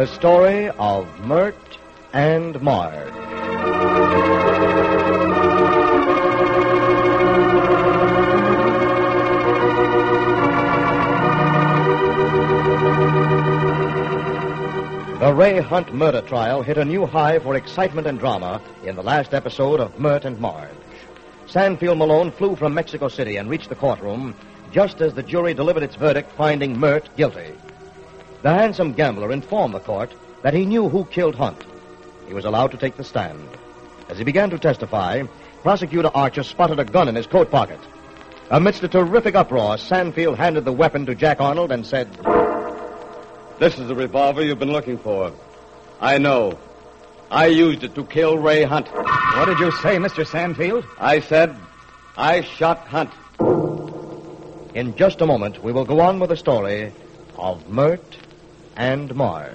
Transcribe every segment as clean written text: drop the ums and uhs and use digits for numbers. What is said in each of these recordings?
The story of Mert and Marge. The Ray Hunt murder trial hit a new high for excitement and drama in the last episode of Mert and Marge. Sandfield Malone flew from Mexico City and reached the courtroom just as the jury delivered its verdict finding Mert guilty. The handsome gambler informed the court that he knew who killed Hunt. He was allowed to take the stand. As he began to testify, Prosecutor Archer spotted a gun in his coat pocket. Amidst a terrific uproar, Sandfield handed the weapon to Jack Arnold and said, "This is the revolver you've been looking for. I know. I used it to kill Ray Hunt." What did you say, Mr. Sandfield? I said I shot Hunt. In just a moment, we will go on with the story of Mert and Marge.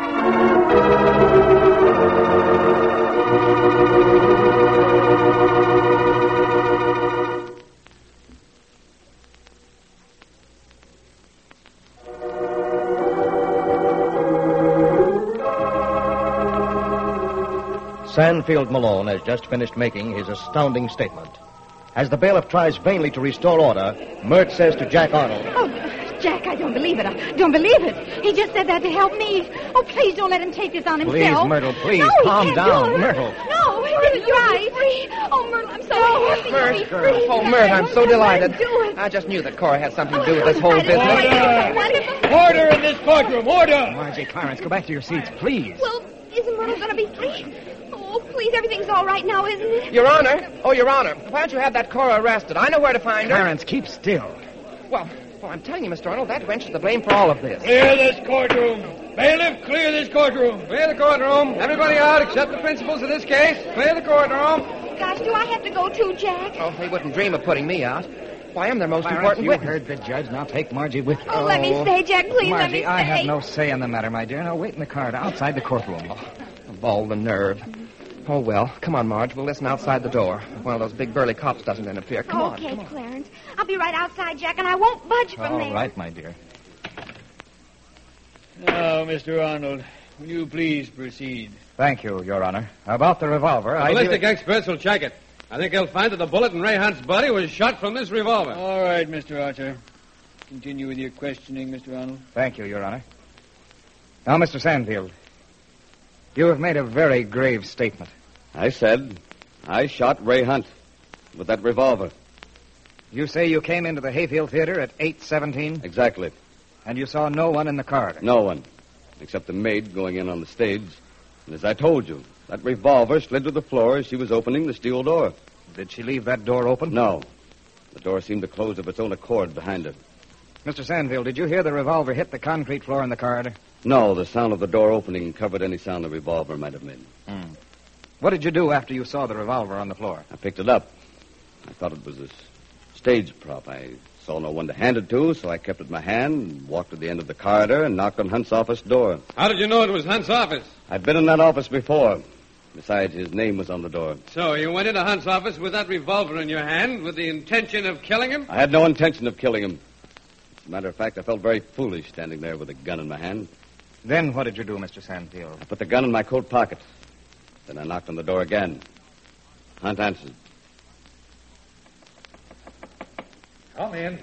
Sandfield Malone has just finished making his astounding statement. As the bailiff tries vainly to restore order, Mert says to Jack Arnold, "Oh, Jack, I don't believe it. I don't believe it. He just said that to help me. Oh, please don't let him take this on himself." Please, Myrtle, please, no, calm he can't down. do it. Myrtle. No, he didn't try. Free. Oh, Myrtle, I'm so happy to be free. Oh, Mert, I'm so delighted. Do it. I just knew that Cora had something to do with this whole business. Order in this courtroom, order! Margie, Clarence, go back to your seats, please. Well, isn't Myrtle going to be free? Oh, please, everything's all right now, isn't it? Your Honor. Oh, Your Honor. Why don't you have that Cora arrested? I know where to find her. Clarence, keep still. Well, I'm telling you, Mr. Arnold, that wench is to blame for all of this. Clear this courtroom. Bailiff, clear this courtroom. Clear the courtroom. Everybody out except the principals in this case. Clear the courtroom. Gosh, do I have to go too, Jack? Oh, they wouldn't dream of putting me out. Why, I'm their most Clarence, important you witness. heard the judge. Now take Margie with you. Oh, let me stay, Jack. Please, let me Margie, stay. I have no say in the matter, my dear. Now wait in the car outside the courtroom. Of all the nerve. Oh, well, come on, Marge. We'll listen outside the door. If one of those big burly cops doesn't interfere. Come on. Okay, Clarence. I'll be right outside, Jack, and I won't budge from All there. right, my dear. Now, Mr. Arnold, will you please proceed? Thank you, Your Honor. About the revolver, Ballistic experts will check it. I think they'll find that the bullet in Ray Hunt's body was shot from this revolver. All right, Mr. Archer. Continue with your questioning, Mr. Arnold. Thank you, Your Honor. Now, Mr. Sandfield, you have made a very grave statement. I said I shot Ray Hunt with that revolver. You say you came into the Hayfield Theater at 8:17, Exactly. and you saw no one in the corridor. No one, except the maid going in on the stage. And as I told you, that revolver slid to the floor as she was opening the steel door. Did she leave that door open? No. The door seemed to close of its own accord behind her. Mr. Sandfield, did you hear the revolver hit the concrete floor in the corridor? No, the sound of the door opening covered any sound the revolver might have made. What did you do after you saw the revolver on the floor? I picked it up. I thought it was a stage prop. I saw no one to hand it to, so I kept it in my hand and walked to the end of the corridor and knocked on Hunt's office door. How did you know it was Hunt's office? I'd been in that office before. Besides, his name was on the door. So you went into Hunt's office with that revolver in your hand with the intention of killing him? I had no intention of killing him. As a matter of fact, I felt very foolish standing there with a gun in my hand. Then what did you do, Mr. Sandfield? I put the gun in my coat pocket. Then I knocked on the door again. Hunt answered. Come in.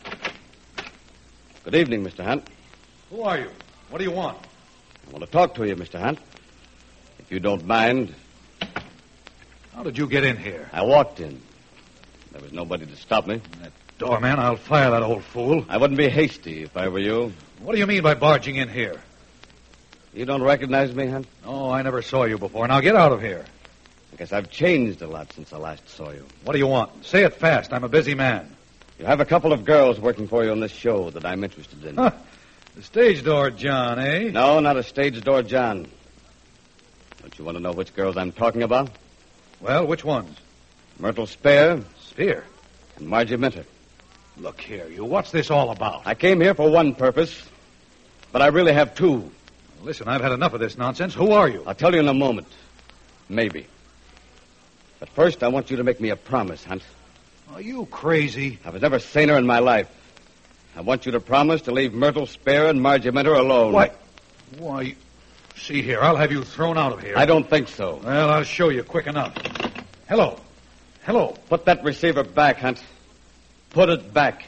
Good evening, Mr. Hunt. Who are you? What do you want? I want to talk to you, Mr. Hunt. If you don't mind. How did you get in here? I walked in. There was nobody to stop me. That doorman, I'll fire that old fool. I wouldn't be hasty if I were you. What do you mean by barging in here? You don't recognize me, Hunt? Oh, I never saw you before. Now get out of here. I guess I've changed a lot since I last saw you. What do you want? Say it fast. I'm a busy man. You have a couple of girls working for you on this show that I'm interested in. Huh. The stage door, John, eh? No, not a stage door, John. Don't you want to know which girls I'm talking about? Well, which ones? Myrtle Spare Spear. and Margie Minter. Look here, you. What's this all about? I came here for one purpose, but I really have two. Listen, I've had enough of this nonsense. Who are you? I'll tell you in a moment. Maybe. But first, I want you to make me a promise, Hunt. Are you crazy? I was never saner in my life. I want you to promise to leave Myrtle Spare and Margie Minter alone. Why? See here, I'll have you thrown out of here. I don't think so. Well, I'll show you quick enough. Hello. Hello. Put that receiver back, Hunt. Put it back.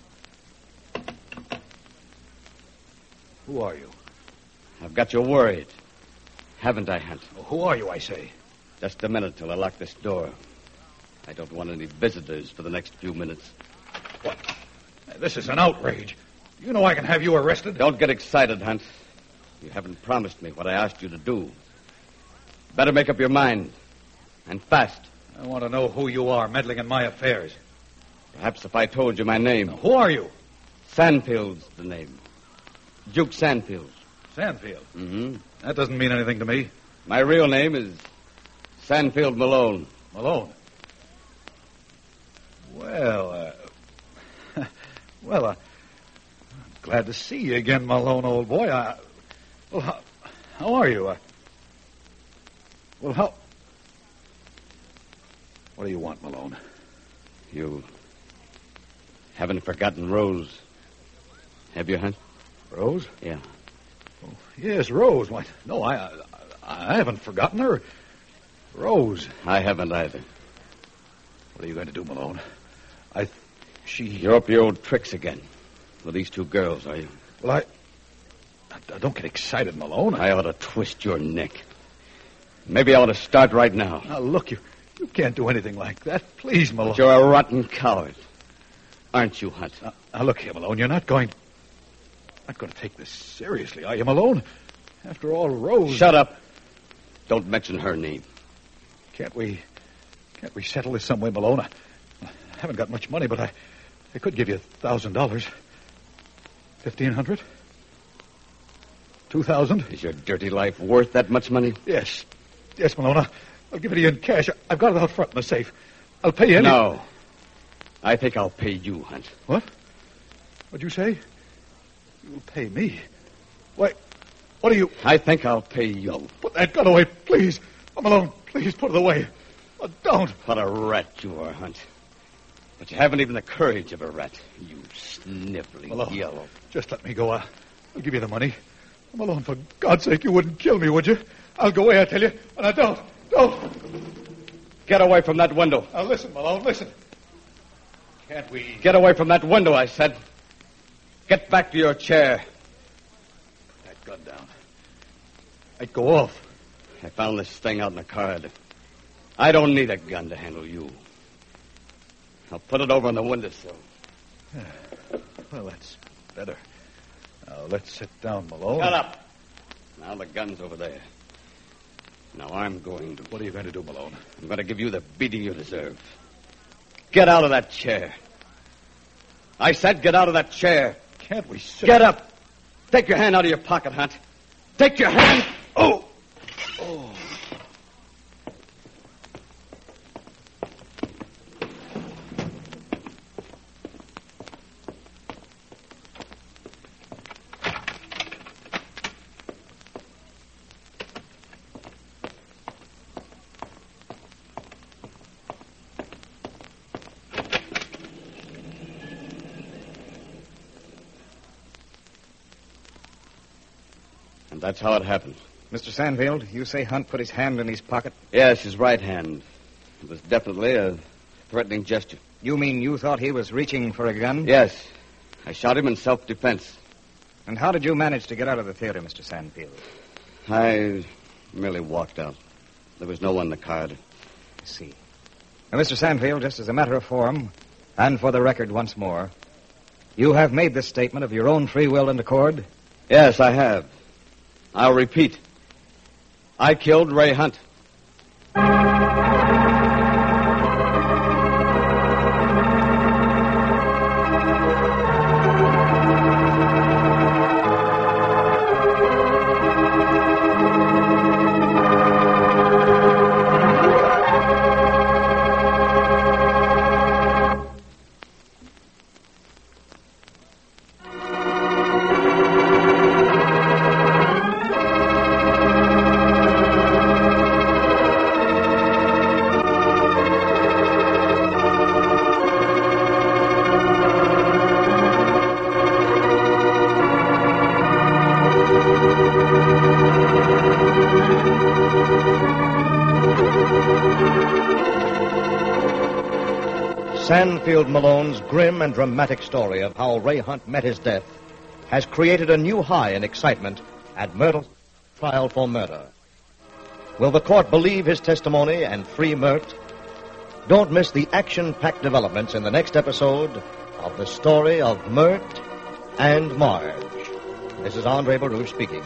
Who are you? I've got you worried. Haven't I, Hunt? Who are you, I say? Just a minute till I lock this door. I don't want any visitors for the next few minutes. What? This is an outrage. You know I can have you arrested. Don't get excited, Hunt. You haven't promised me what I asked you to do. Better make up your mind. And fast. I want to know who you are meddling in my affairs. Perhaps if I told you my name. Now, who are you? Sandfield's the name. Duke Sandfield. Sandfield? Mm-hmm. That doesn't mean anything to me. My real name is Sandfield Malone. Malone? Well, I'm glad to see you again, Malone, old boy. How are you? What do you want, Malone? You haven't forgotten Rose, have you, Hunt? Rose? Yeah. Oh, yes, Rose. Why, no, I haven't forgotten her. Rose. I haven't either. What are you going to do, Malone? You're up your old tricks again. With these two girls, are you? Well, I don't get excited, Malone. I ought to twist your neck. Maybe I ought to start right now. Now, look, you can't do anything like that. Please, Malone. But you're a rotten coward. Aren't you, Hunt? Now, look here, Malone. You're not going to take this seriously, are you, Malone? After all, Rose... Shut up. Don't mention her name. Can't we settle this some way, Malone? I haven't got much money, but I could give you $1,000. 1,500? 2,000? Is your dirty life worth that much money? Yes, Malone. I'll give it to you in cash. I've got it out front in the safe. I'll pay you. No. I think I'll pay you, Hunt. What? What'd you say? You'll pay me? Why, what are you... I think I'll pay you. No, put that gun away, please. Malone, please put it away. Oh, don't. What a rat you are, Hunt. But you haven't even the courage of a rat. You sniveling Malone, yellow. Just let me go. I'll give you the money. Malone, for God's sake, you wouldn't kill me, would you? I'll go away, I tell you. And I don't. Get away from that window. Now, listen, Malone, listen. Can't we... Get away from that window, I said. Get back to your chair. Put that gun down. I'd go off. I found this thing out in the corridor. I don't need a gun to handle you. I'll put it over on the windowsill. Yeah. Well, that's better. Now, let's sit down, Malone. Shut up. Now the gun's over there. Now I'm going to... What are you going to do, Malone? I'm going to give you the beating you deserve. Get out of that chair. I said get out of that chair. Can't we sit... Get up. Take your hand out of your pocket, Hunt. Take your hand. Oh. That's how it happened. Mr. Sandfield, you say Hunt put his hand in his pocket? Yes, his right hand. It was definitely a threatening gesture. You mean you thought he was reaching for a gun? Yes. I shot him in self-defense. And how did you manage to get out of the theater, Mr. Sandfield? I merely walked out. There was no one in the corridor. I see. Now, Mr. Sandfield, just as a matter of form, and for the record once more, you have made this statement of your own free will and accord? Yes, I have. I'll repeat. I killed Ray Hunt. Sanfield Malone's grim and dramatic story of how Ray Hunt met his death has created a new high in excitement at Myrtle's trial for murder. Will the court believe his testimony and free Myrt? Don't miss the action-packed developments in the next episode of the story of Myrt and Marge. This is Andre Baruch speaking.